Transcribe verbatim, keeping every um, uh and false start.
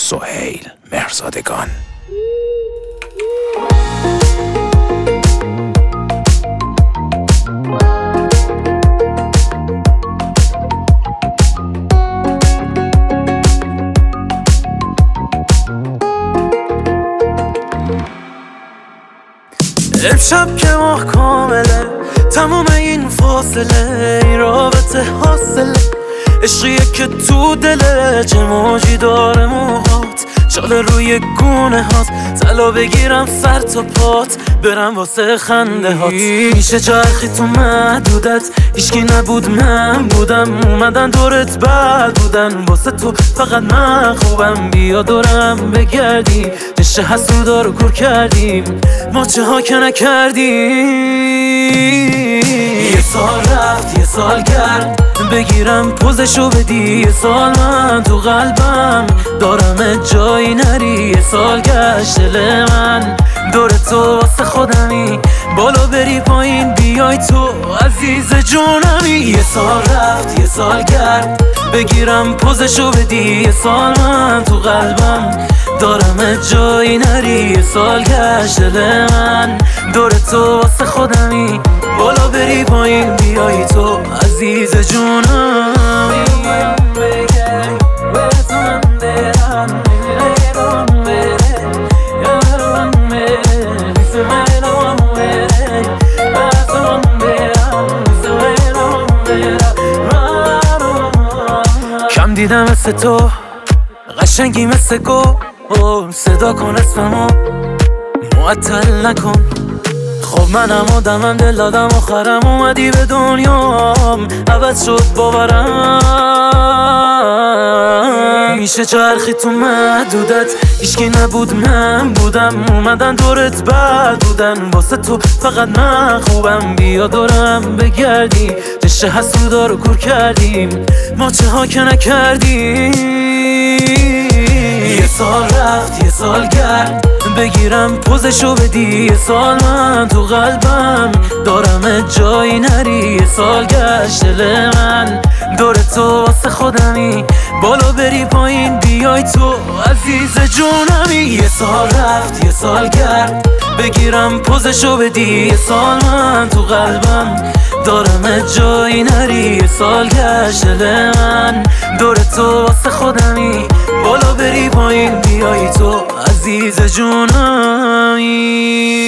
سهیل مهرزادگان. امشب که ماه کامله، تمام این فاصله این رابطه حاصله، عشقیه که تو دله چه موجی داره موهات، چاله روی گونه هات، طلا بگیرم سر تا پات، برم واسه خنده هات. میشه چرخی تو محدودت، هیچکی نبود من بودم، اومدن دورت بد بودن، واسه تو فقط من خوبم، بیا دورم بگردی، عشق حسودا رو کور کردیم، ما چه ها که نکردیم. یه سال رفت یه سال گرد، بگیرم پوزشو بدی، یه سال من تو قلبم دارم جایی نری، یه سال گشت دل من دور تو واسه خودمی، بالا بری پایین بیای تو عزیز جونمی. یه سال رفت یه سال گرد، بگیرم پوزشو بدی، یه سال من تو قلبم دارم جایی نری، یه سال گشت دل من دور تو واسه خودمی، بالا بری پایین بیای تو عزیز جونمی. کم دیدم مثل تو قشنگی مثل گو، صدا کن اسممو معطل نکن، خب منم آدمم دل دادم آخرم اومدی به دنیام، عوض شد باورم. میشه چرخی تو محدودت، هیچکی نبود من بودم، اومدن دورت بد بودن، واسه تو فقط من خوبم، بیا دورم بگردی، عشق حسودا رو کور کردیم، ما چه ها که نکردیم. یه سال رفت یه سال گرد، بگیرم پوزشو بدی، یه سال من تو قلبم دارم جایی نری، یه سال گشت دل من دور تو واسه خودمی، بالا بری پایین بیای تو عزیز جونمی. یه سال رفت یه سال گرد، بگیرم پوزشو بدی، یه سال من تو قلبم دارم جایی نری، یه سال گشت دل من دور تو واسه خودمی، بالا بری پایین بیای تو عزیز جونمی.